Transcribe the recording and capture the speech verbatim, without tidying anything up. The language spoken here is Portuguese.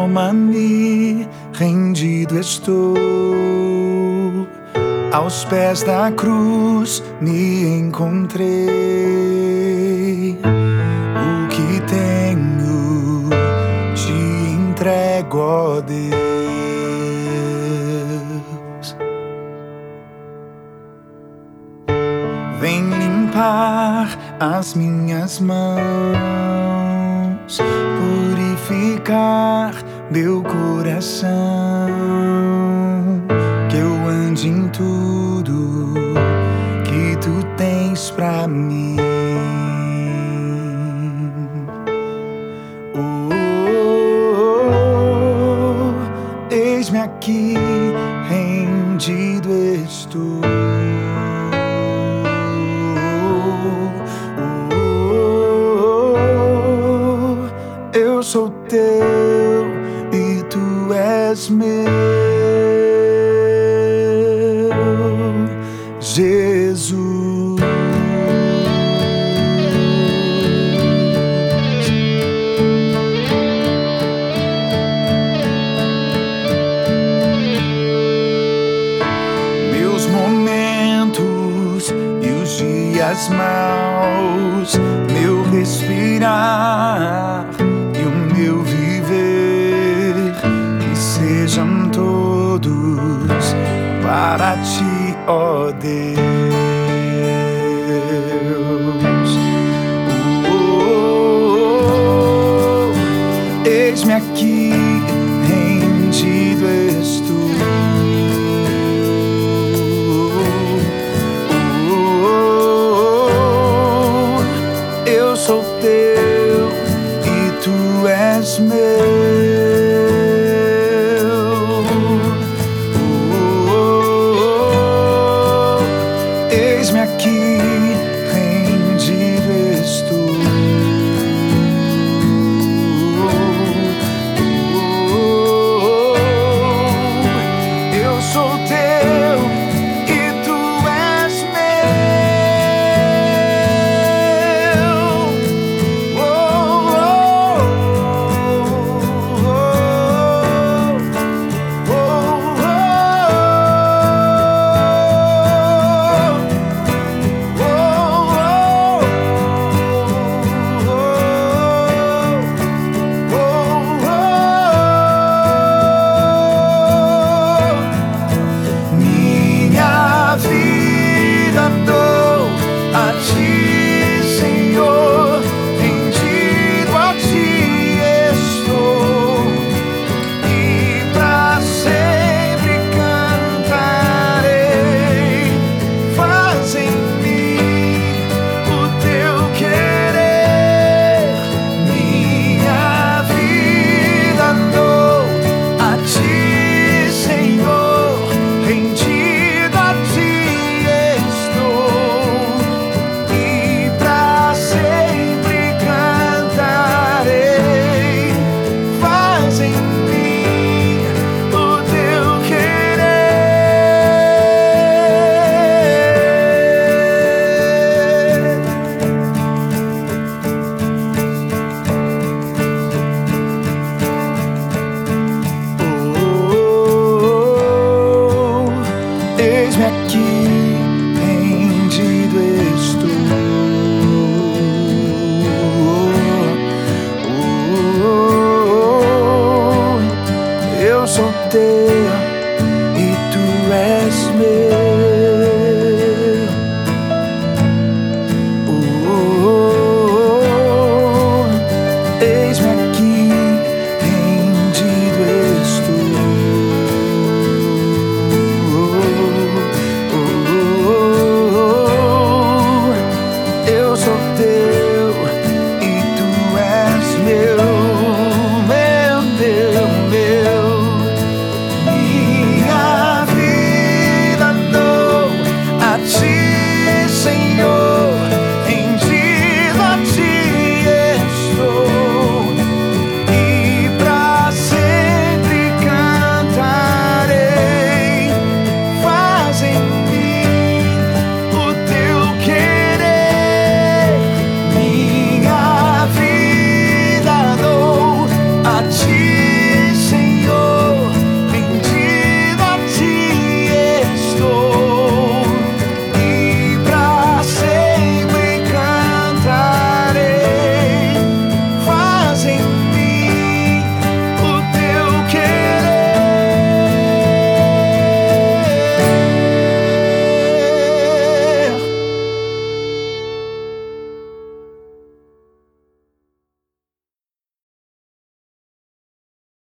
toma-me, rendido estou. Aos pés da cruz me encontrei. O que tenho te entrego, ó Deus. Vem limpar as minhas mãos, purificar meu coração, que eu ande em tudo que tu tens pra mim. Oh, oh, oh, eis-me aqui, rendido estou. Eu sou teu e tu és meu, Jesus. Meus momentos e os dias maus, meu respirar e o meu viver, que sejam todos para ti, ó Deus. Oh, oh, oh, eis-me aqui, rendido estou. Oh, oh, oh, eu sou teu e tu és meu. Eis-me aqui, rendido estou. Eu sou teu e tu és meu. Oh, oh, oh, oh, oh. Minha vida dou a ti, Senhor, rendido a ti estou, e pra sempre cantarei. Faz em mim o teu querer. Minha vida dou a ti, Senhor, rendido a ti estou, e pra sempre cantarei. Faz em mim o teu querer. Oh, eis-me aqui, rendido estou. Oh, eu sou teu